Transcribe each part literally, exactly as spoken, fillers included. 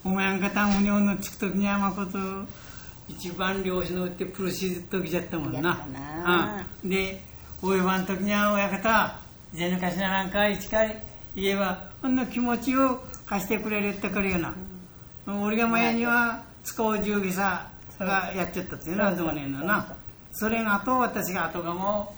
お前んかた船を乗っつくときにはまこと一番漁師のってプルシーときじゃったもんな。うん、でおいばんときには親方ぜぬかしななんか一回言えばほんの気持ちを貸してくれるってくるよな、うん、俺が前には使う重機さがやっちゃったっていうのはどうねんのな。それがあと私が後がも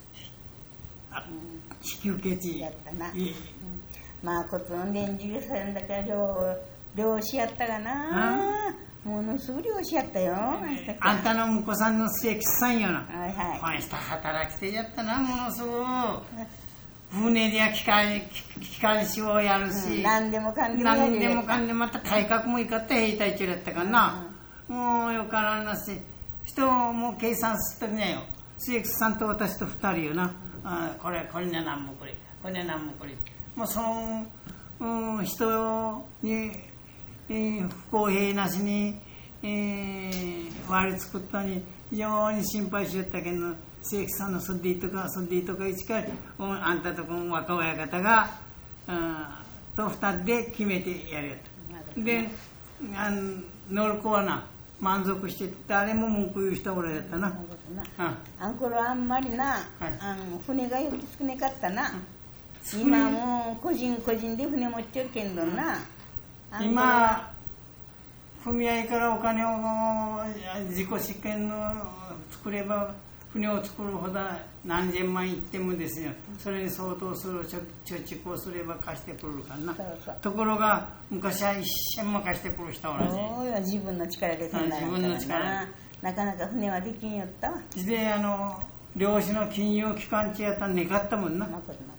引き受けちやったな、うん、まあこつの連中さんだから漁漁師やったがな、ものすごい漁師やったよ。 あんたの婿さんの末吉さんよな。 はいはい。 この人働き手やったな、ものすごい。船でや機械機械士をやるし、 うん、何でもかんでも何でもかんでもまた改革もいかった兵隊長やったからな、うん、もうよからんなし人も計算すったねよ。末吉さんと私と二人よな。あこれこれねなんもこれこれねなんもこれもうその、うん、人に、えー、不公平なしに、えー、割り作ったに非常に心配しよったけど末吉さんのそっでいいとかそっでいいとか一からあんたとこの若親方が、うん、と二人で決めてやるやと。であの乗る子はな満足して誰も文句言う人俺だったな。 あんころあんまりな、はい、あの船がよく少なかったな、うん、今もう個人個人で船持っちゃうけんどな、 うん、今組合からお金を自己資金の作れば船を作るほど何千万いってもですよ、それに相当する貯蓄をすれば貸してくれるからな。そうそう、ところが昔は一銭も貸してくる人は同じ。 そうよ、自分の力でそんな自分の力なかなか船はできんよったわ。 であの漁師の金融機関地やったらねかったもんな。